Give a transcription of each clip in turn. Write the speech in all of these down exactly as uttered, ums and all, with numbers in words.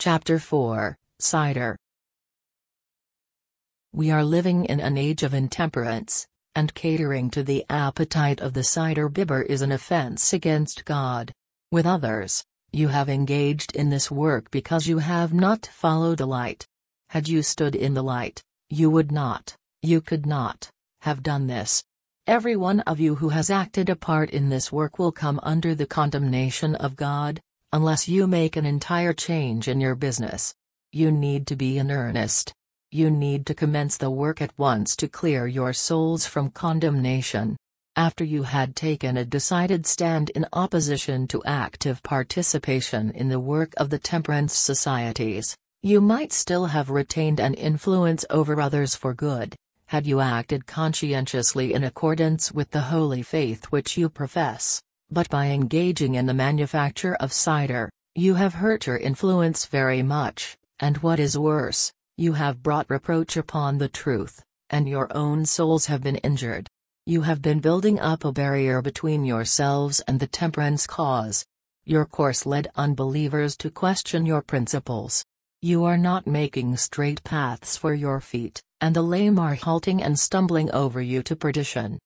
Chapter four, Cider. We are living in an age of intemperance, and catering to the appetite of the cider bibber is an offense against God. With others, you have engaged in this work because you have not followed the light. Had you stood in the light, you would not, you could not, have done this. Every one of you who has acted a part in this work will come under the condemnation of God, unless you make an entire change in your business. You need to be in earnest. You need to commence the work at once to clear your souls from condemnation. After you had taken a decided stand in opposition to active participation in the work of the temperance societies, you might still have retained an influence over others for good, had you acted conscientiously in accordance with the holy faith which you profess. But by engaging in the manufacture of cider, you have hurt your influence very much, and what is worse, you have brought reproach upon the truth, and your own souls have been injured. You have been building up a barrier between yourselves and the temperance cause. Your course led unbelievers to question your principles. You are not making straight paths for your feet, and the lame are halting and stumbling over you to perdition.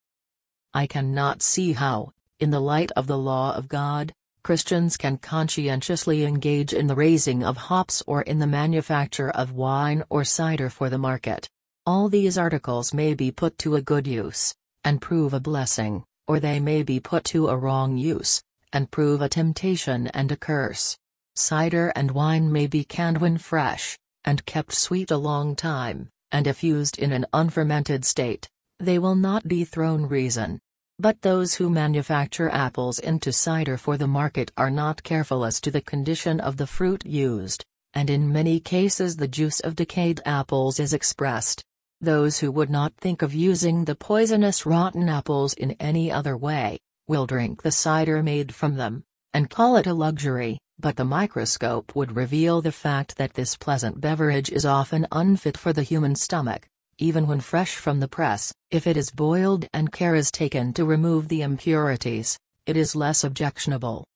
I cannot see how, in the light of the law of God, Christians can conscientiously engage in the raising of hops or in the manufacture of wine or cider for the market. All these articles may be put to a good use, and prove a blessing, or they may be put to a wrong use, and prove a temptation and a curse. Cider and wine may be canned when fresh, and kept sweet a long time, and if used in an unfermented state, they will not dethrone reason. But those who manufacture apples into cider for the market are not careful as to the condition of the fruit used, and in many cases the juice of decayed apples is expressed. Those who would not think of using the poisonous rotten apples in any other way, will drink the cider made from them, and call it a luxury, but the microscope would reveal the fact that this pleasant beverage is often unfit for the human stomach. Even when fresh from the press, if it is boiled and care is taken to remove the impurities, it is less objectionable.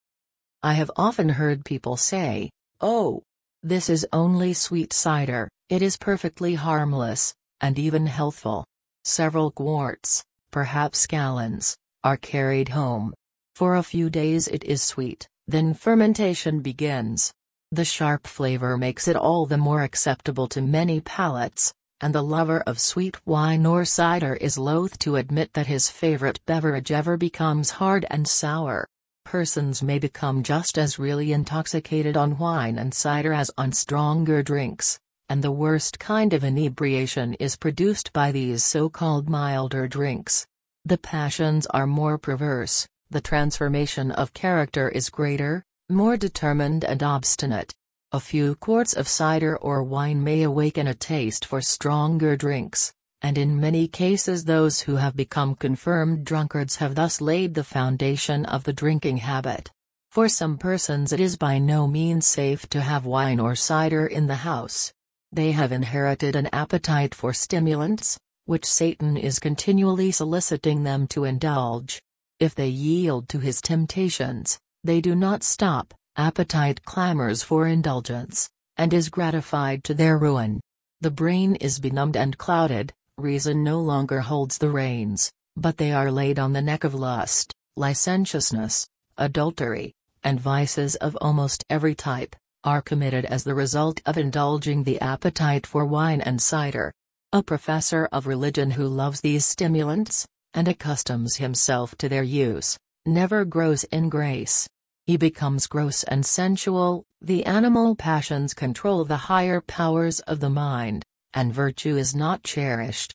I have often heard people say, "Oh, this is only sweet cider, it is perfectly harmless, and even healthful." Several quarts, perhaps gallons, are carried home. For a few days it is sweet, then fermentation begins. The sharp flavor makes it all the more acceptable to many palates, and the lover of sweet wine or cider is loath to admit that his favorite beverage ever becomes hard and sour. Persons may become just as really intoxicated on wine and cider as on stronger drinks, and the worst kind of inebriation is produced by these so-called milder drinks. The passions are more perverse, the transformation of character is greater, more determined and obstinate. A few quarts of cider or wine may awaken a taste for stronger drinks, and in many cases those who have become confirmed drunkards have thus laid the foundation of the drinking habit. For some persons it is by no means safe to have wine or cider in the house. They have inherited an appetite for stimulants, which Satan is continually soliciting them to indulge. If they yield to his temptations, they do not stop. Appetite clamors for indulgence, and is gratified to their ruin. The brain is benumbed and clouded, reason no longer holds the reins, but they are laid on the neck of lust, licentiousness, adultery, and vices of almost every type, are committed as the result of indulging the appetite for wine and cider. A professor of religion who loves these stimulants, and accustoms himself to their use, never grows in grace. He becomes gross and sensual, the animal passions control the higher powers of the mind, and virtue is not cherished.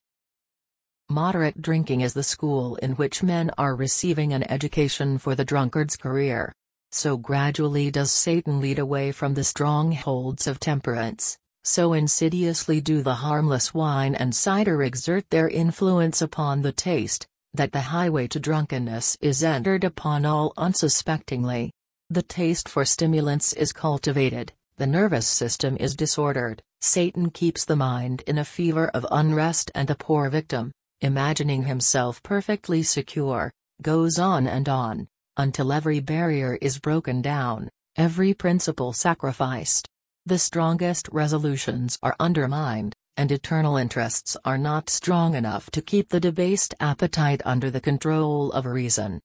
Moderate drinking is the school in which men are receiving an education for the drunkard's career. So gradually does Satan lead away from the strongholds of temperance, so insidiously do the harmless wine and cider exert their influence upon the taste, that the highway to drunkenness is entered upon all unsuspectingly. The taste for stimulants is cultivated, the nervous system is disordered, Satan keeps the mind in a fever of unrest, and the poor victim, imagining himself perfectly secure, goes on and on, until every barrier is broken down, every principle sacrificed. The strongest resolutions are undermined, and eternal interests are not strong enough to keep the debased appetite under the control of reason.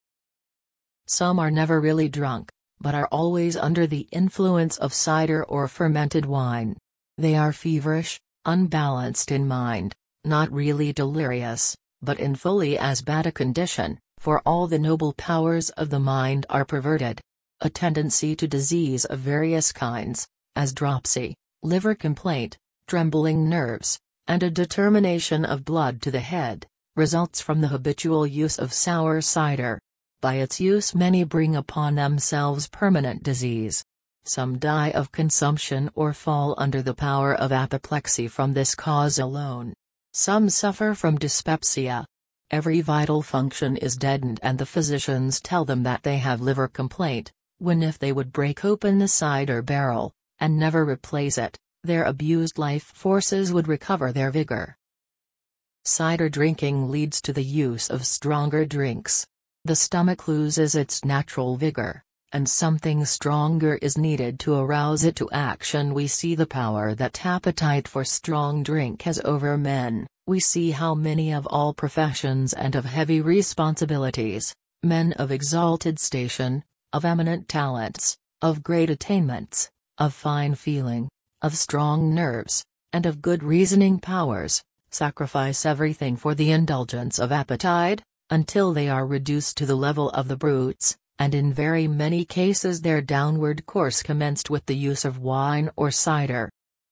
Some are never really drunk, but are always under the influence of cider or fermented wine. They are feverish, unbalanced in mind, not really delirious, but in fully as bad a condition, for all the noble powers of the mind are perverted. A tendency to disease of various kinds, as dropsy, liver complaint, trembling nerves, and a determination of blood to the head, results from the habitual use of sour cider. By its use many bring upon themselves permanent disease. Some die of consumption or fall under the power of apoplexy from this cause alone. Some suffer from dyspepsia. Every vital function is deadened and the physicians tell them that they have liver complaint, when if they would break open the cider barrel, and never replace it, their abused life forces would recover their vigor. Cider drinking leads to the use of stronger drinks. The stomach loses its natural vigor, and something stronger is needed to arouse it to action. We see the power that appetite for strong drink has over men. We see how many of all professions and of heavy responsibilities, men of exalted station, of eminent talents, of great attainments, of fine feeling, of strong nerves, and of good reasoning powers, sacrifice everything for the indulgence of appetite, until they are reduced to the level of the brutes, and in very many cases their downward course commenced with the use of wine or cider.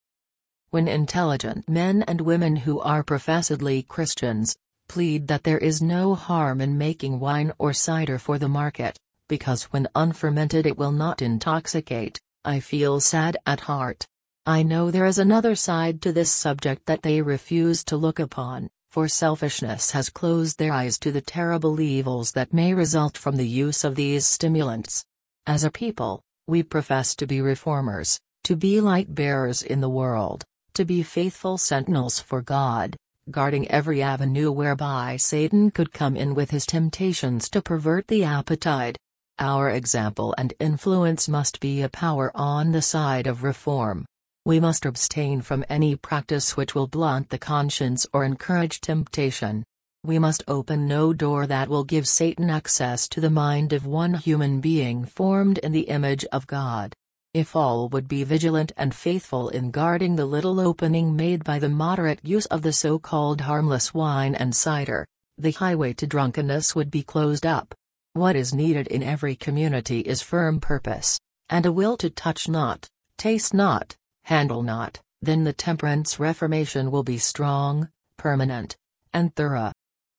When intelligent men and women who are professedly Christians, plead that there is no harm in making wine or cider for the market, because when unfermented it will not intoxicate, I feel sad at heart. I know there is another side to this subject that they refuse to look upon, for selfishness has closed their eyes to the terrible evils that may result from the use of these stimulants. As a people, we profess to be reformers, to be light-bearers in the world, to be faithful sentinels for God, guarding every avenue whereby Satan could come in with his temptations to pervert the appetite. Our example and influence must be a power on the side of reform. We must abstain from any practice which will blunt the conscience or encourage temptation. We must open no door that will give Satan access to the mind of one human being formed in the image of God. If all would be vigilant and faithful in guarding the little opening made by the moderate use of the so-called harmless wine and cider, the highway to drunkenness would be closed up. What is needed in every community is firm purpose, and a will to touch not, taste not, handle not, then the temperance reformation will be strong, permanent, and thorough.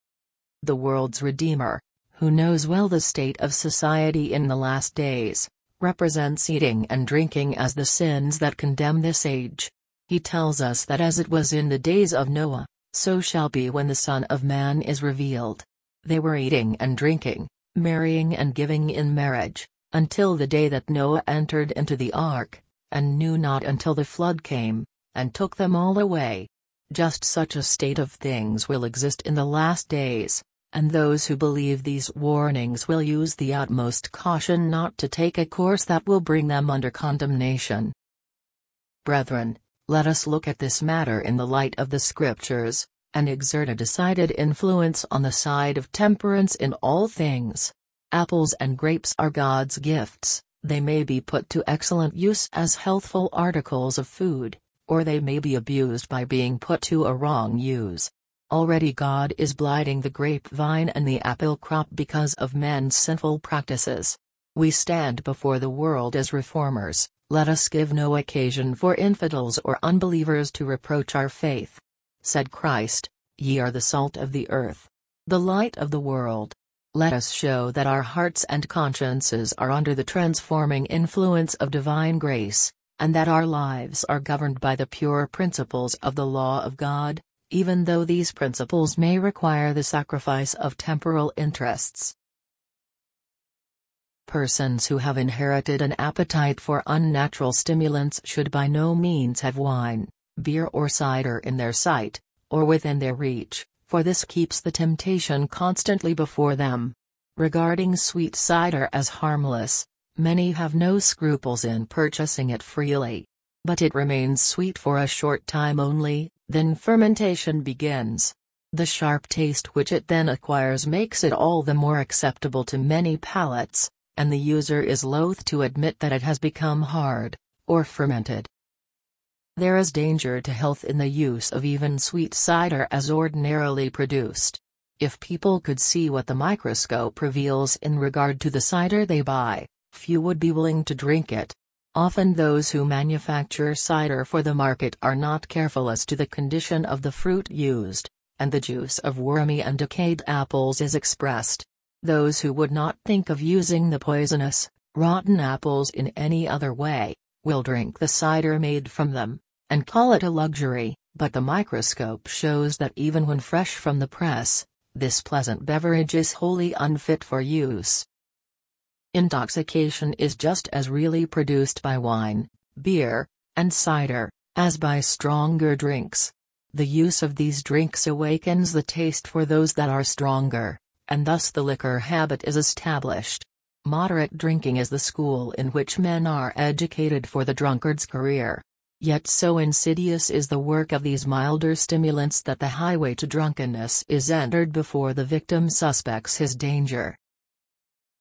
The world's Redeemer, who knows well the state of society in the last days, represents eating and drinking as the sins that condemn this age. He tells us that as it was in the days of Noah, so shall be when the Son of Man is revealed. They were eating and drinking, marrying and giving in marriage, until the day that Noah entered into the ark, and knew not until the flood came, and took them all away. Just such a state of things will exist in the last days, and those who believe these warnings will use the utmost caution not to take a course that will bring them under condemnation. Brethren, let us look at this matter in the light of the Scriptures, and exert a decided influence on the side of temperance in all things. Apples and grapes are God's gifts. They may be put to excellent use as healthful articles of food, or they may be abused by being put to a wrong use. Already God is blighting the grapevine and the apple crop because of men's sinful practices. We stand before the world as reformers. Let us give no occasion for infidels or unbelievers to reproach our faith. Said Christ, "Ye are the salt of the earth, the light of the world." Let us show that our hearts and consciences are under the transforming influence of divine grace, and that our lives are governed by the pure principles of the law of God, even though these principles may require the sacrifice of temporal interests. Persons who have inherited an appetite for unnatural stimulants should by no means have wine, beer or cider in their sight, or within their reach, for this keeps the temptation constantly before them. Regarding sweet cider as harmless, Many have no scruples in purchasing it freely. But it remains sweet for a short time only, then fermentation begins. The sharp taste which it then acquires makes it all the more acceptable to many palates, and the user is loath to admit that it has become hard, or fermented. There is danger to health in the use of even sweet cider as ordinarily produced. If people could see what the microscope reveals in regard to the cider they buy, few would be willing to drink it. Often those who manufacture cider for the market are not careful as to the condition of the fruit used, and the juice of wormy and decayed apples is expressed. Those who would not think of using the poisonous, rotten apples in any other way, will drink the cider made from them, and call it a luxury, but the microscope shows that even when fresh from the press, this pleasant beverage is wholly unfit for use. Intoxication is just as really produced by wine, beer, and cider, as by stronger drinks. The use of these drinks awakens the taste for those that are stronger, and thus the liquor habit is established. Moderate drinking is the school in which men are educated for the drunkard's career. Yet so insidious is the work of these milder stimulants that the highway to drunkenness is entered before the victim suspects his danger.